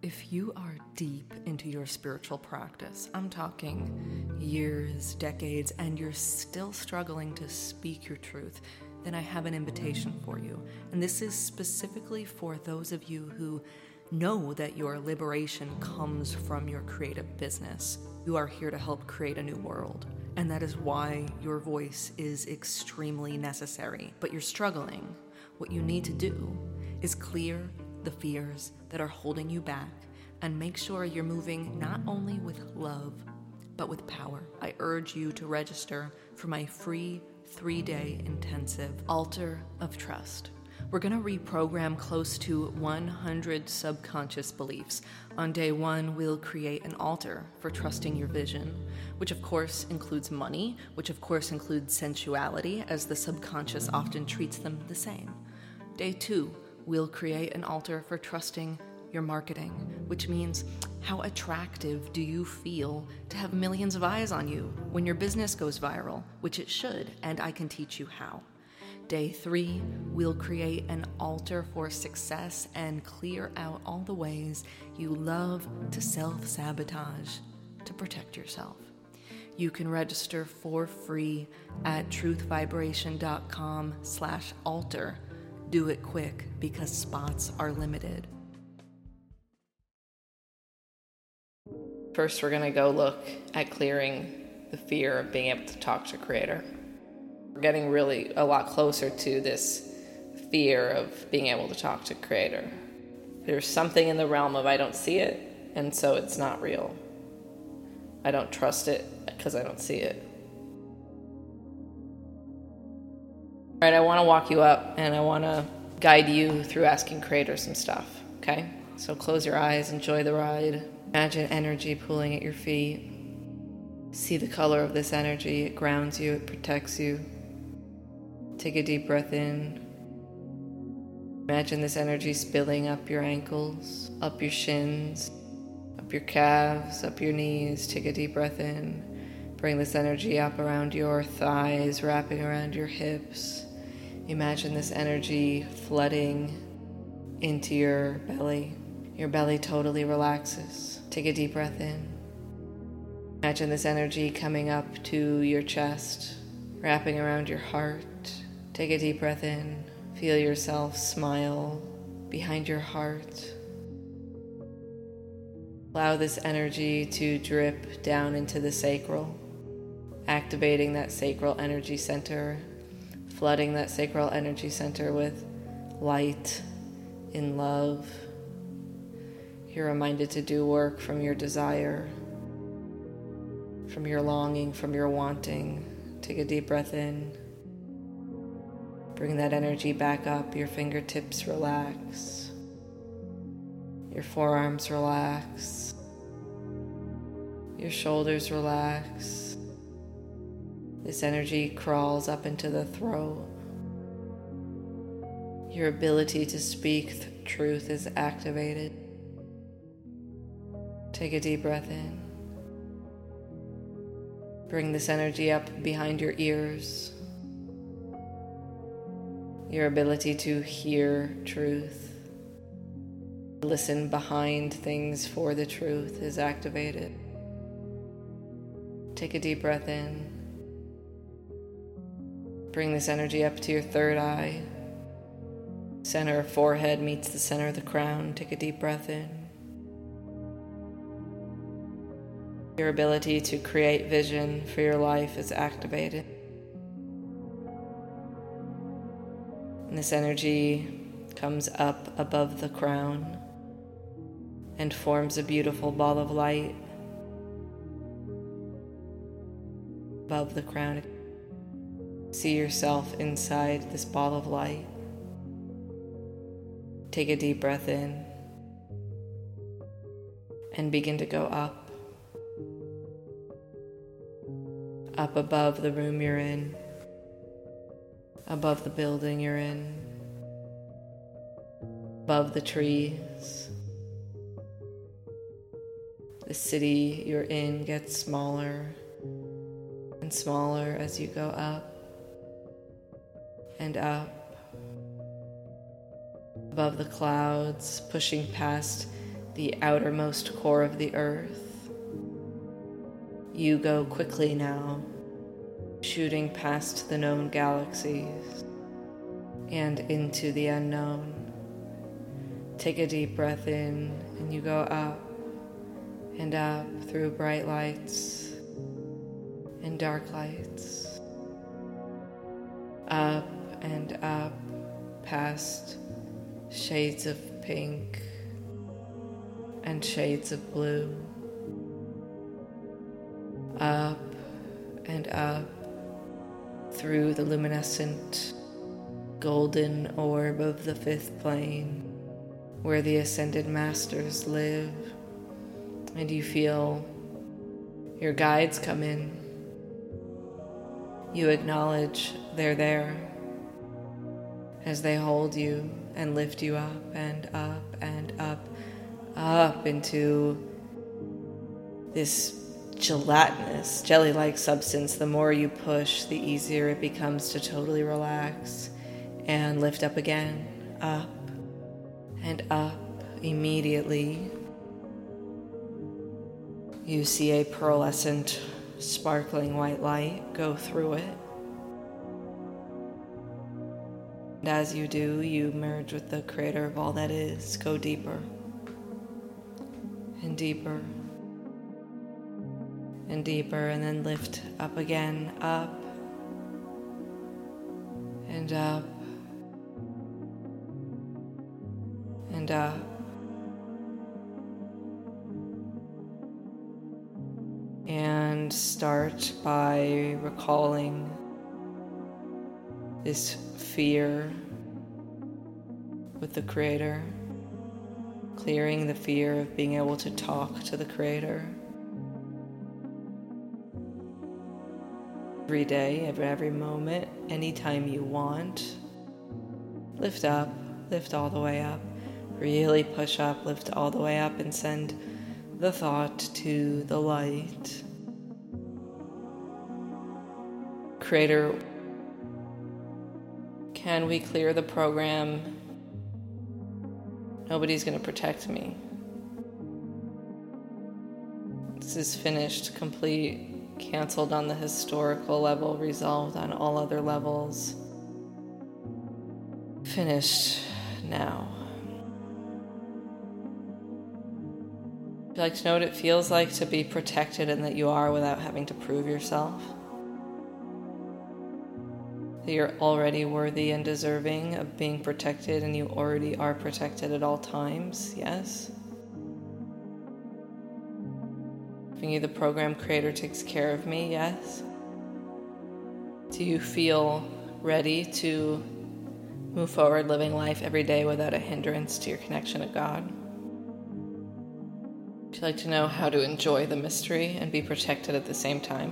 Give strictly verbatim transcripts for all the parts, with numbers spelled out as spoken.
If you are deep into your spiritual practice, I'm talking years, decades, and you're still struggling to speak your truth, then I have an invitation for you. And this is specifically for those of you who know that your liberation comes from your creative business. You are here to help create a new world. And that is why your voice is extremely necessary. But you're struggling. What you need to do is clear the fears that are holding you back and make sure you're moving not only with love, but with power. I urge you to register for my free three-day intensive Altar of Trust. We're going to reprogram close to one hundred subconscious beliefs. On day one, we'll create an altar for trusting your vision, which of course includes money, which of course includes sensuality, as the subconscious often treats them the same. Day two, we'll create an altar for trusting your marketing, which means how attractive do you feel to have millions of eyes on you when your business goes viral, which it should, and I can teach you how. Day three, we'll create an altar for success and clear out all the ways you love to self-sabotage to protect yourself. You can register for free at truthvibration.com slash altar. Do it quick because spots are limited. First, we're going to go look at clearing the fear of being able to talk to Creator. We're getting really a lot closer to this fear of being able to talk to Creator. There's something in the realm of I don't see it, and so it's not real. I don't trust it because I don't see it. All right, I want to walk you up, and I want to guide you through asking Creator some stuff, okay? So close your eyes, enjoy the ride. Imagine energy pulling at your feet. See the color of this energy. It grounds you, it protects you. Take a deep breath in. Imagine this energy spilling up your ankles, up your shins, up your calves, up your knees. Take a deep breath in. Bring this energy up around your thighs, wrapping around your hips. Imagine this energy flooding into your belly. Your belly totally relaxes. Take a deep breath in. Imagine this energy coming up to your chest, wrapping around your heart. Take a deep breath in. Feel yourself smile behind your heart. Allow this energy to drip down into the sacral, activating that sacral energy center, flooding that sacral energy center with light and love. You're reminded to do work from your desire, from your longing, from your wanting. Take a deep breath in. Bring that energy back up. Your fingertips relax. Your forearms relax. Your shoulders relax. This energy crawls up into the throat. Your ability to speak th- truth is activated. Take a deep breath in. Bring this energy up behind your ears. Your ability to hear truth, listen behind things for the truth is activated. Take a deep breath in. Bring this energy up to your third eye. Center of forehead meets the center of the crown. Take a deep breath in. Your ability to create vision for your life is activated. And this energy comes up above the crown and forms a beautiful ball of light above the crown. See yourself inside this ball of light. Take a deep breath in and begin to go up. Up above the room you're in, above the building you're in, above the trees. The city you're in gets smaller and smaller as you go up and up. Above the clouds, pushing past the outermost core of the earth. You go quickly now, shooting past the known galaxies and into the unknown. Take a deep breath in, and you go up and up through bright lights and dark lights, up and up past shades of pink and shades of blue, up and up through the luminescent golden orb of the fifth plane, where the ascended masters live, and you feel your guides come in. You acknowledge they're there as they hold you and lift you up and up and up, up into this gelatinous, jelly-like substance. The more you push, the easier it becomes to totally relax and lift up again, up and up. Immediately, you see a pearlescent, sparkling white light go through it. And as you do, you merge with the creator of all that is. Go deeper and deeper and deeper, and then lift up again, up and up and up. And start by recalling this fear with the Creator, clearing the fear of being able to talk to the Creator. Every day, every, every moment, anytime you want. Lift up, lift all the way up. Really push up, lift all the way up, and send the thought to the light. Creator, can we clear the program? Nobody's going to protect me. This is finished, complete, canceled on the historical level, resolved on all other levels. Finished now. Would you like to know what it feels like to be protected and that you are without having to prove yourself? That you're already worthy and deserving of being protected, and you already are protected at all times, yes? Giving you the program Creator takes care of me, yes? Do you feel ready to move forward living life every day without a hindrance to your connection to God? Would you like to know how to enjoy the mystery and be protected at the same time?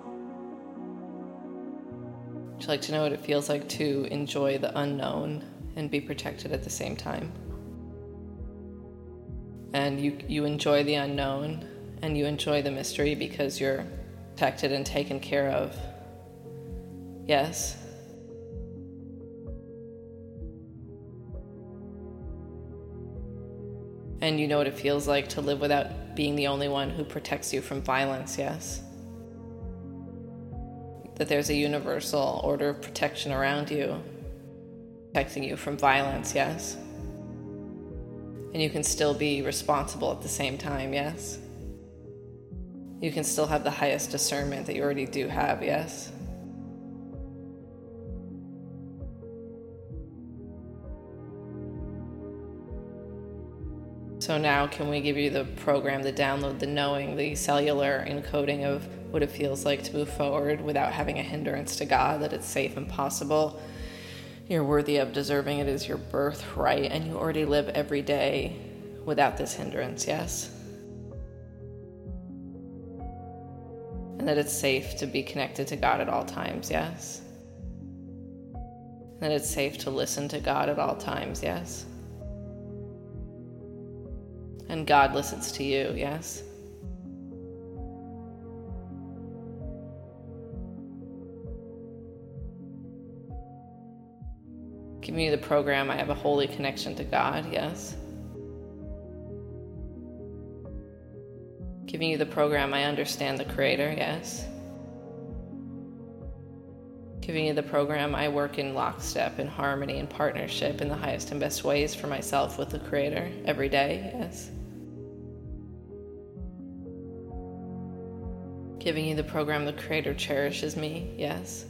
Would you like to know what it feels like to enjoy the unknown and be protected at the same time? And you, you enjoy the unknown and you enjoy the mystery because you're protected and taken care of. Yes? And you know what it feels like to live without being the only one who protects you from violence, yes? That there's a universal order of protection around you, protecting you from violence, yes? And you can still be responsible at the same time, yes? You can still have the highest discernment that you already do have, yes? So now can we give you the program, the download, the knowing, the cellular encoding of what it feels like to move forward without having a hindrance to God, that it's safe and possible. You're worthy of, deserving, it is your birthright, and you already live every day without this hindrance, yes? And that it's safe to be connected to God at all times, yes? And that it's safe to listen to God at all times, yes? And God listens to you, yes? Give me the program, I have a holy connection to God, yes? Giving you the program, I understand the Creator, yes. Giving you the program, I work in lockstep, in harmony, in partnership, in the highest and best ways for myself with the Creator every day, yes. Giving you the program, the Creator cherishes me, yes.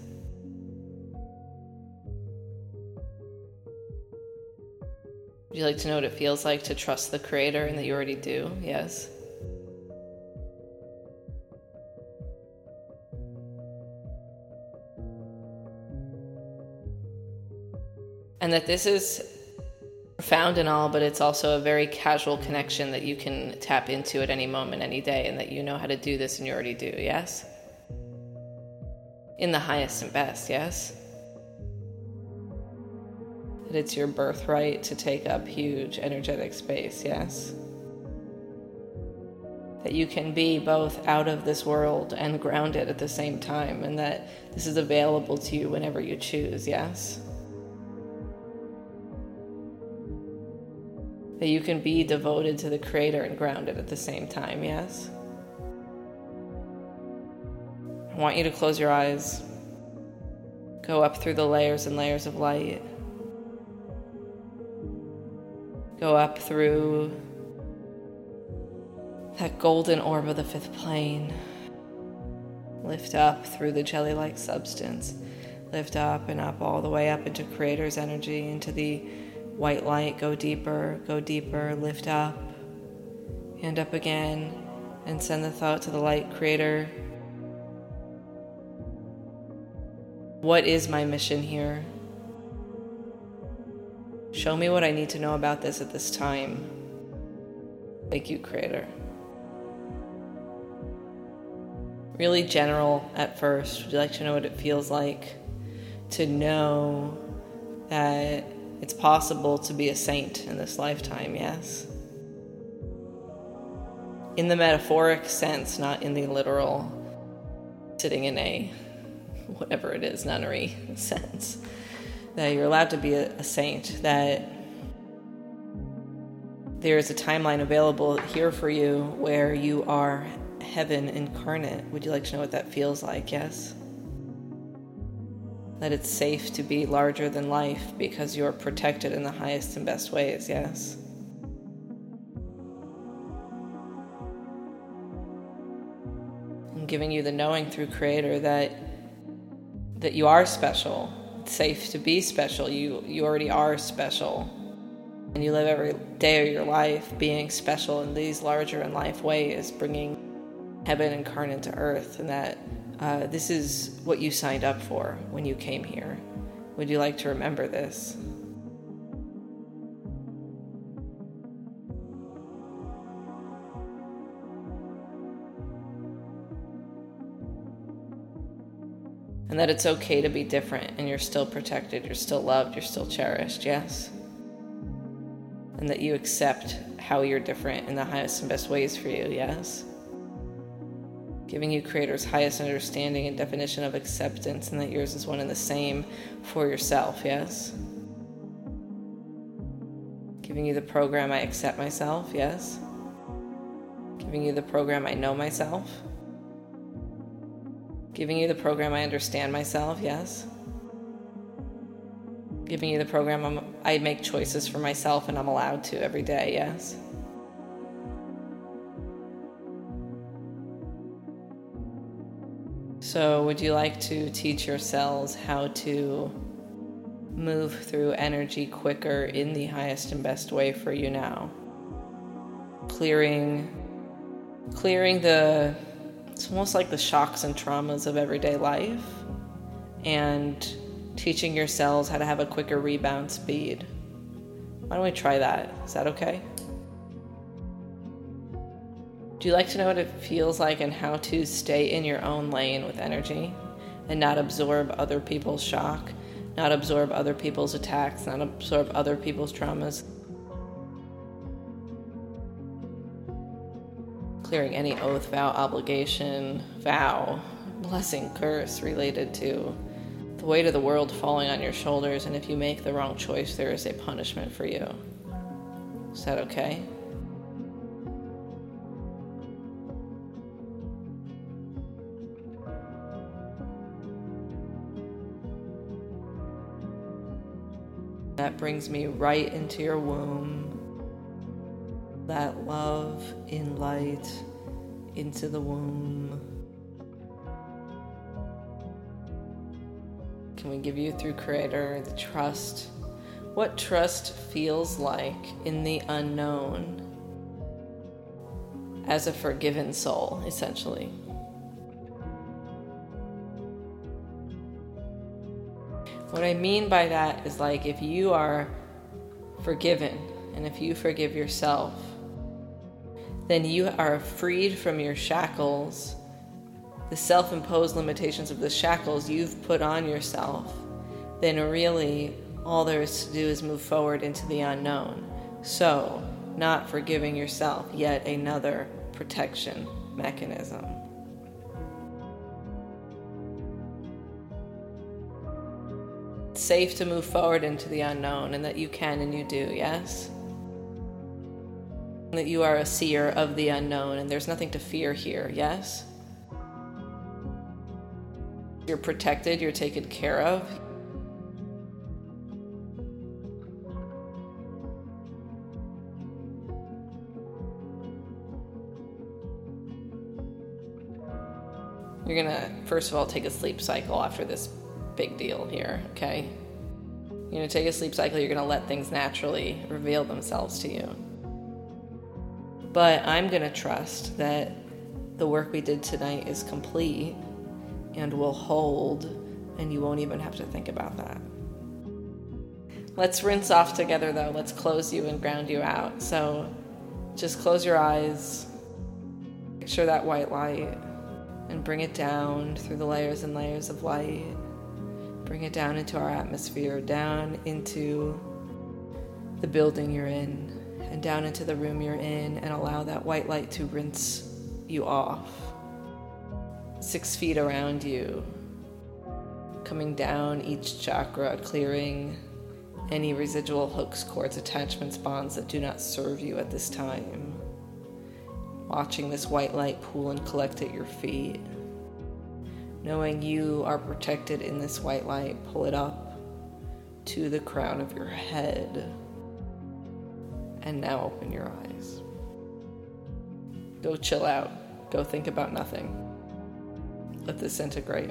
Would you like to know what it feels like to trust the Creator and that you already do? Yes. And that this is profound and all, but it's also a very casual connection that you can tap into at any moment, any day, and that you know how to do this and you already do, yes? In the highest and best, yes? That it's your birthright to take up huge energetic space, yes? That you can be both out of this world and grounded at the same time, and that this is available to you whenever you choose, yes? That you can be devoted to the Creator and grounded at the same time, yes? I want you to close your eyes, go up through the layers and layers of light, go up through that golden orb of the fifth plane, lift up through the jelly-like substance, lift up and up all the way up into Creator's energy, into the white light, go deeper, go deeper, lift up, and up again, and send the thought to the light. Creator, what is my mission here? Show me what I need to know about this at this time. Thank you, Creator. Really general at first. Would you like to know what it feels like to know that it's possible to be a saint in this lifetime, yes? In the metaphoric sense, not in the literal sitting in a whatever it is, nunnery sense. That you're allowed to be a, a saint, that there's a timeline available here for you where you are heaven incarnate. Would you like to know what that feels like? Yes? That it's safe to be larger than life because you're protected in the highest and best ways, yes? I'm giving you the knowing through Creator that that you are special. It's safe to be special. You you already are special. And you live every day of your life being special in these larger in life ways, bringing heaven incarnate to earth, and that uh, this is what you signed up for when you came here. Would you like to remember this? And that it's okay to be different, and you're still protected, you're still loved, you're still cherished, yes? And that you accept how you're different in the highest and best ways for you, yes? Giving you Creator's highest understanding and definition of acceptance, and that yours is one and the same for yourself, yes? Giving you the program, I accept myself, yes? Giving you the program, I know myself. Giving you the program, I understand myself, yes? Giving you the program, I'm, I make choices for myself and I'm allowed to every day, yes? So would you like to teach your cells how to move through energy quicker in the highest and best way for you now? Clearing, clearing the, it's almost like the shocks and traumas of everyday life, and teaching your cells how to have a quicker rebound speed. Why don't we try that? Is that okay? Do you like to know what it feels like and how to stay in your own lane with energy and not absorb other people's shock, not absorb other people's attacks, not absorb other people's traumas? Clearing any oath, vow, obligation, vow, blessing, curse related to the weight of the world falling on your shoulders, and if you make the wrong choice, there is a punishment for you. Is that okay? That brings me right into your womb. That love in light into the womb. Can we give you through Creator the trust? What trust feels like in the unknown as a forgiven soul, essentially. What I mean by that is like if you are forgiven and if you forgive yourself, then you are freed from your shackles, the self-imposed limitations of the shackles you've put on yourself. Then really all there is to do is move forward into the unknown. So, not forgiving yourself, yet another protection mechanism. It's safe to move forward into the unknown, and that you can and you do, yes? That you are a seer of the unknown, and there's nothing to fear here, yes? You're protected, you're taken care of. You're gonna, first of all, take a sleep cycle after this big deal here, okay? You're gonna take a sleep cycle, you're gonna let things naturally reveal themselves to you. But I'm gonna trust that the work we did tonight is complete and will hold, and you won't even have to think about that. Let's rinse off together though. Let's close you and ground you out. So just close your eyes, picture that white light, and bring it down through the layers and layers of light. Bring it down into our atmosphere, down into the building you're in, and down into the room you're in, and allow that white light to rinse you off. Six feet around you, coming down each chakra, clearing any residual hooks, cords, attachments, bonds that do not serve you at this time. Watching this white light pool and collect at your feet. Knowing you are protected in this white light, pull it up to the crown of your head. And now open your eyes. Go chill out. Go think about nothing. Let this integrate.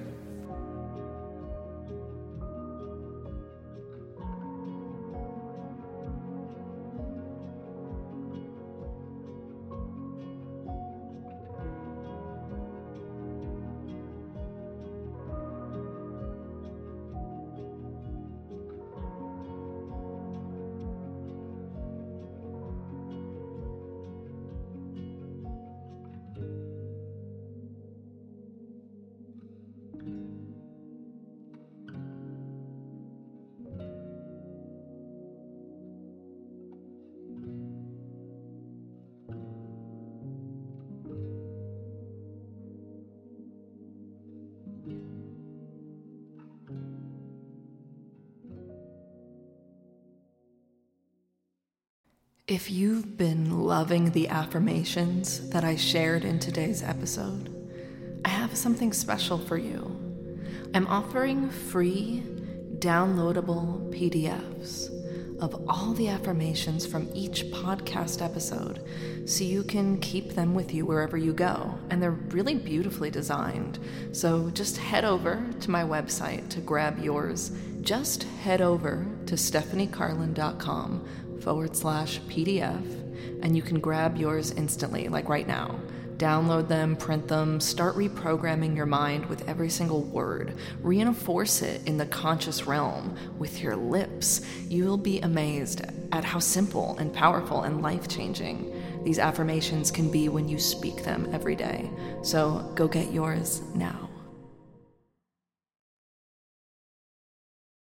If you've been loving the affirmations that I shared in today's episode, I have something special for you. I'm offering free, downloadable P D Fs of all the affirmations from each podcast episode, so you can keep them with you wherever you go. And they're really beautifully designed. So just head over to my website to grab yours. Just head over to stephaniecarlin.com forward slash PDF, and you can grab yours instantly, like right now. Download them, print them, start reprogramming your mind with every single word. Reinforce it in the conscious realm with your lips. You'll be amazed at how simple and powerful and life-changing these affirmations can be when you speak them every day. So go get yours now.